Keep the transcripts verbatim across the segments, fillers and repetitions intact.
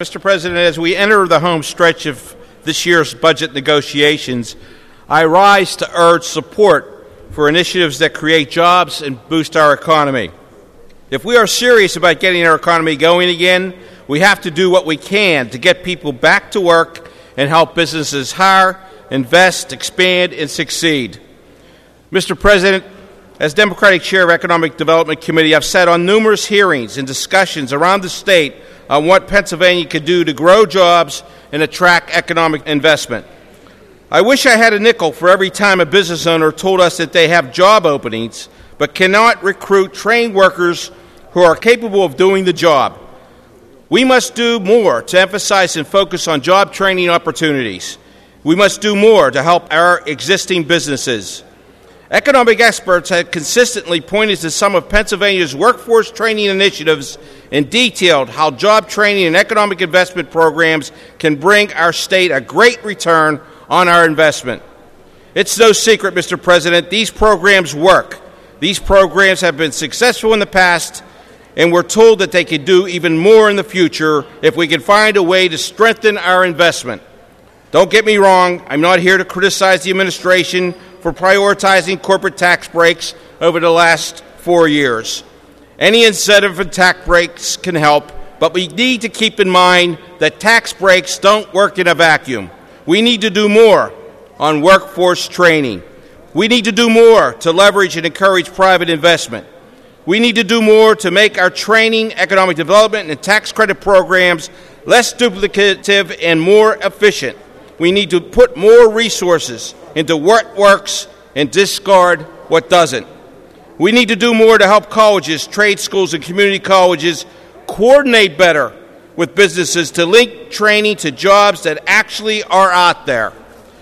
Mister President, as we enter the home stretch of this year's budget negotiations, I rise to urge support for initiatives that create jobs and boost our economy. If we are serious about getting our economy going again, we have to do what we can to get people back to work and help businesses hire, invest, expand, and succeed. Mister President, as Democratic Chair of Economic Development Committee, I've sat on numerous hearings and discussions around the state on what Pennsylvania could do to grow jobs and attract economic investment. I wish I had a nickel for every time a business owner told us that they have job openings but cannot recruit trained workers who are capable of doing the job. We must do more to emphasize and focus on job training opportunities. We must do more to help our existing businesses. Economic experts have consistently pointed to some of Pennsylvania's workforce training initiatives and detailed how job training and economic investment programs can bring our state a great return on our investment. It's no secret, Mister President, these programs work. These programs have been successful in the past, and we're told that they could do even more in the future if we can find a way to strengthen our investment. Don't get me wrong, I'm not here to criticize the administration for prioritizing corporate tax breaks over the last four years. Any incentive for tax breaks can help, but we need to keep in mind that tax breaks don't work in a vacuum. We need to do more on workforce training. We need to do more to leverage and encourage private investment. We need to do more to make our training, economic development, and tax credit programs less duplicative and more efficient. We need to put more resources into what works and discard what doesn't. We need to do more to help colleges, trade schools, and community colleges coordinate better with businesses to link training to jobs that actually are out there.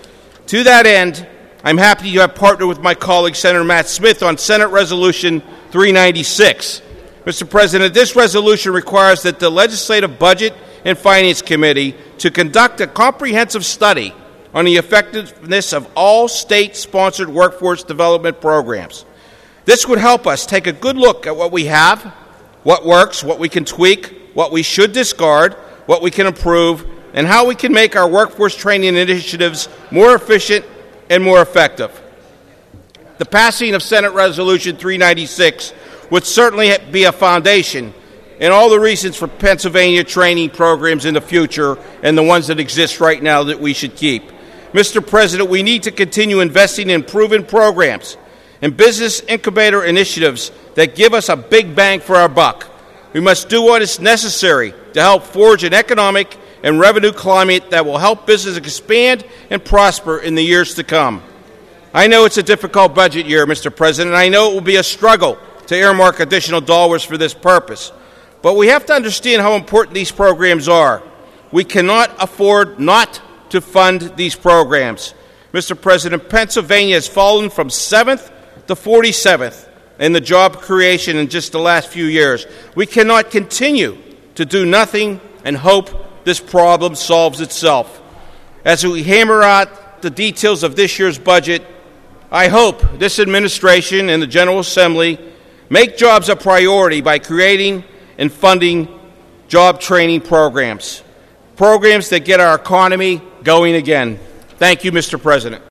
To that end, I'm happy to have partnered with my colleague, Senator Matt Smith, on Senate Resolution three ninety-six. Mister President, this resolution requires that the Legislative Budget and Finance Committee to conduct a comprehensive study on the effectiveness of all state-sponsored workforce development programs. This would help us take a good look at what we have, what works, what we can tweak, what we should discard, what we can improve, and how we can make our workforce training initiatives more efficient and more effective. The passing of Senate Resolution three ninety-six would certainly be a foundation and all the reasons for Pennsylvania training programs in the future and the ones that exist right now that we should keep. Mister President, we need to continue investing in proven programs and business incubator initiatives that give us a big bang for our buck. We must do what is necessary to help forge an economic and revenue climate that will help business expand and prosper in the years to come. I know it's a difficult budget year, Mister President, and I know it will be a struggle to earmark additional dollars for this purpose. But we have to understand how important these programs are. We cannot afford not to fund these programs. Mister President, Pennsylvania has fallen from seventh to forty-seventh in the job creation in just the last few years. We cannot continue to do nothing and hope this problem solves itself. As we hammer out the details of this year's budget, I hope this administration and the General Assembly make jobs a priority by creating and funding job training programs, programs that get our economy going again. Thank you, Mister President.